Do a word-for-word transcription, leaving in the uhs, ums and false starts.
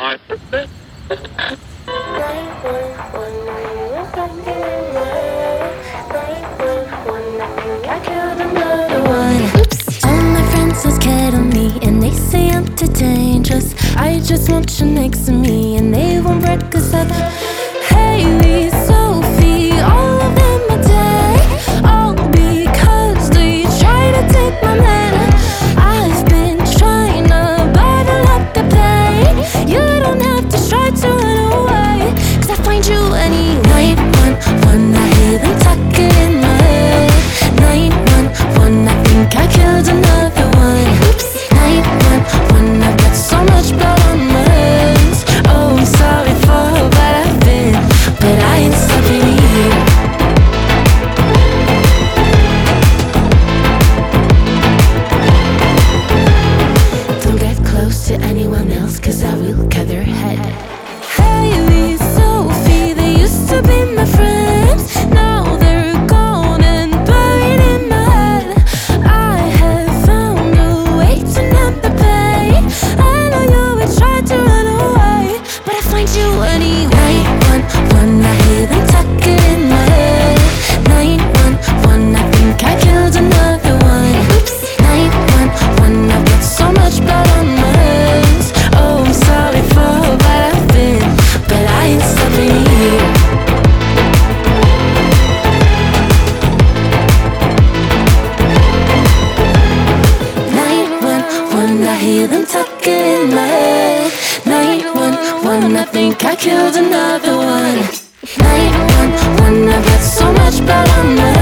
Oops. All my friends are scared of me, and they say I'm too dangerous. I just want you next to me, and they won't break us up. Haley, Sophie, all of them are dead, all because they try to take my man. I've been trying to bottle up the pain. You don't have to try to run away, 'cause I find you any night. One, one, I hear them talking in my head. Night one, one, I think I killed another one. Oops. Night one, one, I've got so much blood on my hands. Oh, I'm sorry for what I've been, but I ain't stopping here. Don't get close to anyone else, 'cause I will cut their head. Haley, Sophie, they used to be my friends. Now they're gone and buried in my head. I have found a way to numb the pain. I know you would try to run away, but I find you anyway. One, one, I hear them talking in my head. Night one, one, I think I killed another one. Oops. Night one, one, I've got so much blood on my hands. Oh, I'm sorry for what I've been, but I ain't stopping here. Night one, one, I hear them talking in my head. Night one, one, I think I killed another one. Night one, one, I've got so much blood on my